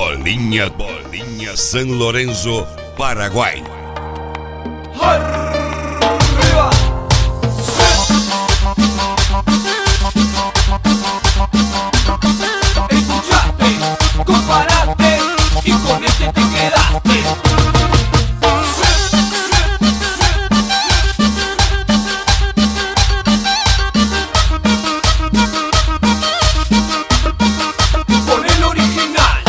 Bolinha, Bolinha, San Lorenzo, Paraguay. Arriba. Escuchaste, comparaste y con este te quedaste. Con el original.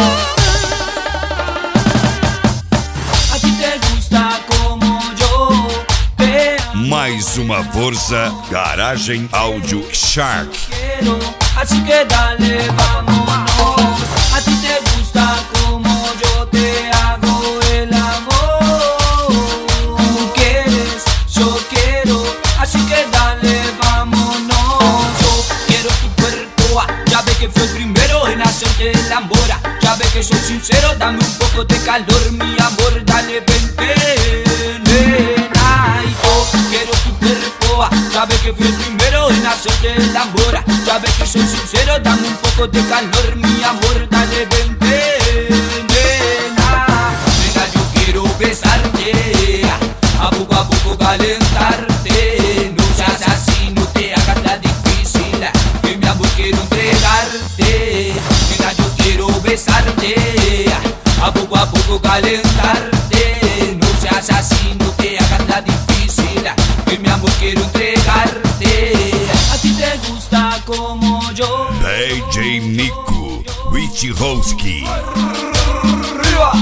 A ti te gusta como yo te amo. Mais uma força, Garagem Áudio Shark. Quiero, así que dale, vámonos. A ti te gusta como yo te hago el amor. Tú quieres, yo quiero, así que dale, vámonos. Yo quiero tu cuerpo, ya ves que fue el primero en hacerte el ambora. Ya ves que soy sincero, dame un poco de calor, mi amor, dale, vente, nena. Y yo quiero tu cuerpo, ya ves que fui el primero en hacerte el ambora. Ya ves que soy sincero, dame un poco de calor, mi amor, dale, vente, nena. Nena, yo quiero besarte, a poco calentarte. No seas así, no te hagas la difícil, que mi amor quiero entregarte. Nena, yo quiero besarte, a poco calentarte. No seas así, no te hagas la difícil, que mi amor quiero entregarte. A ti te gusta como yo. DJ Niku, Wichihowski. Arriba.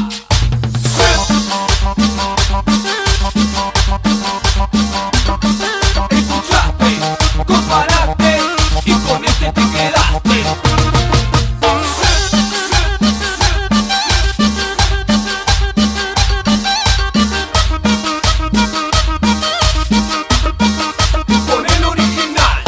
Escuchaste, comparaste y con este te quedaste. Con el original.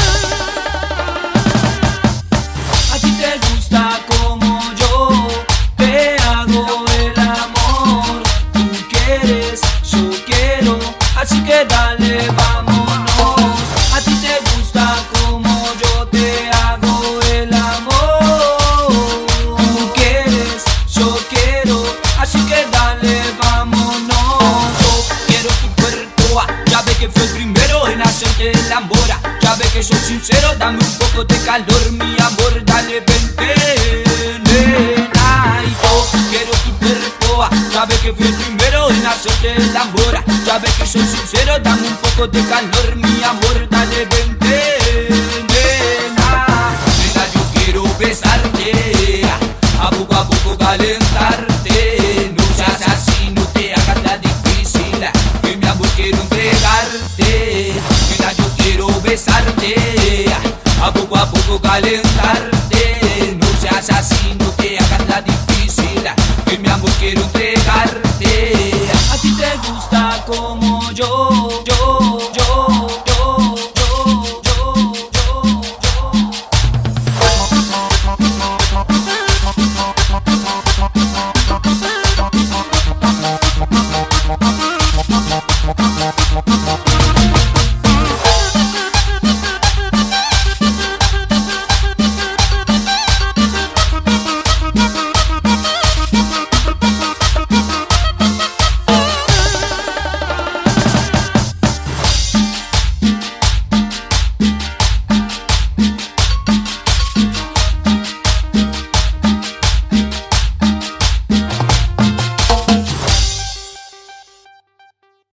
A ti te gusta como yo te hago el amor. Tú quieres, yo quiero, así que dale, vámonos. A ti te gusta como yo te hago el amor. Tú quieres, yo quiero, así que dale, vámonos. Yo quiero tu cuerpo, ya ves que fue el primero en hacerte el ambora. Ya ves que soy sincero, dame un poco de calor, mi amor, dale, vente, nena. Y yo quiero tu cuerpo, ya ves que fui el primero en hacerte el ambora. Ya ves que soy sincero, dame un poco de calor, mi amor, dale, vente, nena. Nena, yo quiero besarte, a poco calentarte. No seas así, no te hagas la difícil, que mi amor quiero entregarte. Nena, yo quiero besarte, a poco calentarte. No seas así, no te hagas la difícil, que mi amor quiero entregarte. A ti te gusta como yo